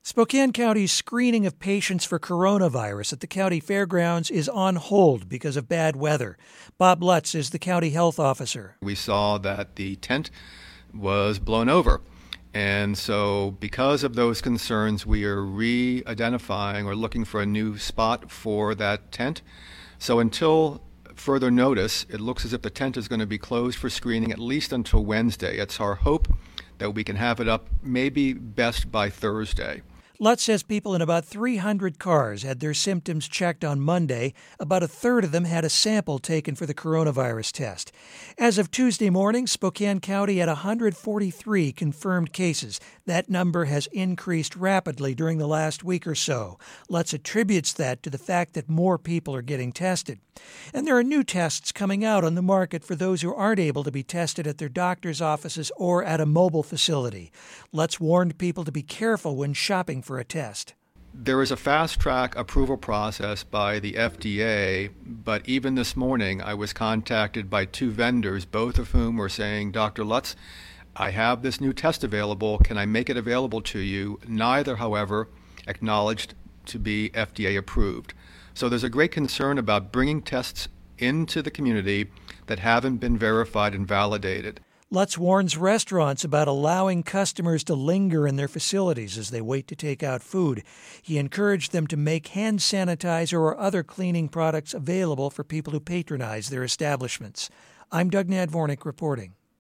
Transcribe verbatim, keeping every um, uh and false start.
Spokane County's screening of patients for coronavirus at the county fairgrounds is on hold because of bad weather. Bob Lutz is the county health officer. We saw that the tent was blown over. And so because of those concerns, we are re-identifying or looking for a new spot for that tent. So until further notice, it looks as if the tent is going to be closed for screening at least until Wednesday. It's our hope that we can have it up maybe best by Thursday. Lutz says people in about three hundred cars had their symptoms checked on Monday. About a third of them had a sample taken for the coronavirus test. As of Tuesday morning, Spokane County had one hundred forty-three confirmed cases. That number has increased rapidly during the last week or so. Lutz attributes that to the fact that more people are getting tested. And there are new tests coming out on the market for those who aren't able to be tested at their doctor's offices or at a mobile facility. Lutz warned people to be careful when shopping for a test. There is a fast-track approval process by the F D A, but even this morning I was contacted by two vendors, both of whom were saying, Doctor Lutz, I have this new test available. Can I make it available to you? Neither, however, acknowledged to be F D A approved. So there's a great concern about bringing tests into the community that haven't been verified and validated. Lutz warns restaurants about allowing customers to linger in their facilities as they wait to take out food. He encouraged them to make hand sanitizer or other cleaning products available for people who patronize their establishments. I'm Doug Nadvornik reporting.